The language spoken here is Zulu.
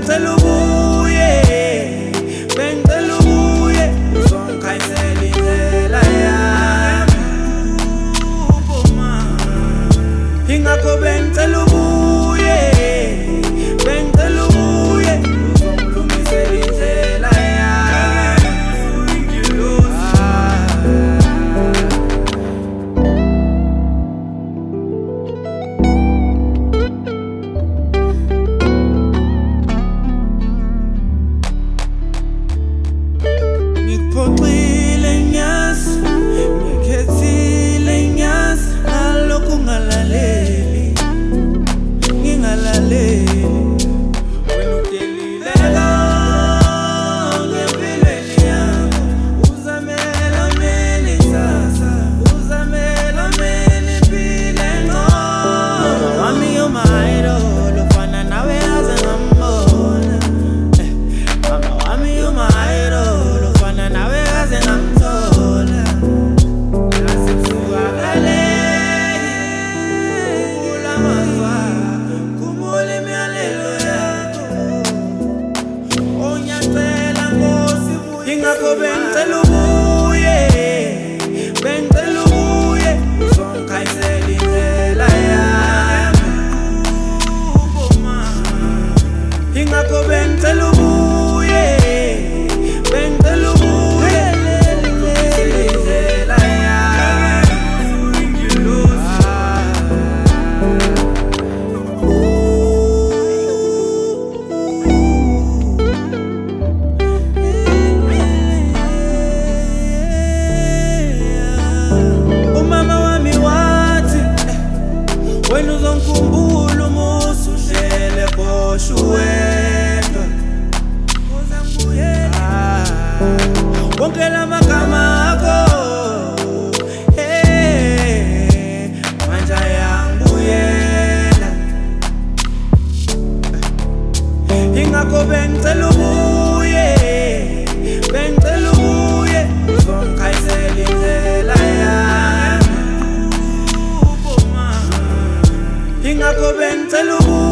bengicela ubuye, bengicela ubuye, uzongikhanyisela indlela yami. Ingakho bengicela ubuye, bengicela ubuye, uzongilungisela indlela yami. Ngikuphoxile ngiyazi, ngikhethile ngiyazi, ngalokhu ngalaleli, ngingalaleli. Wena udelileka ngempilweni yakho, uzamela mina ikusasa, uzamela mina impilo engcono. Mama wami you're my idol, ufana nawe aze ngambona. Mama wami you're my idol, ufana nawe aze ngamthola. Ingakho bengicela ubuye, bengicela ubuye, uzongikhanyisela indlela yami. Ingakho bengicela ubuye, bengicela ubuye, uzongikhanyisela indlela yami. Umama wami wathi wena uzongikhumbula uma usuhlele bosho wedwa, wonke lamagama akho manje ayangibuyela. Ingakho bengicela ubuye, bengicela ubuye, uzongikhanyisela indlela yami. Ingakho bengicela ubuye.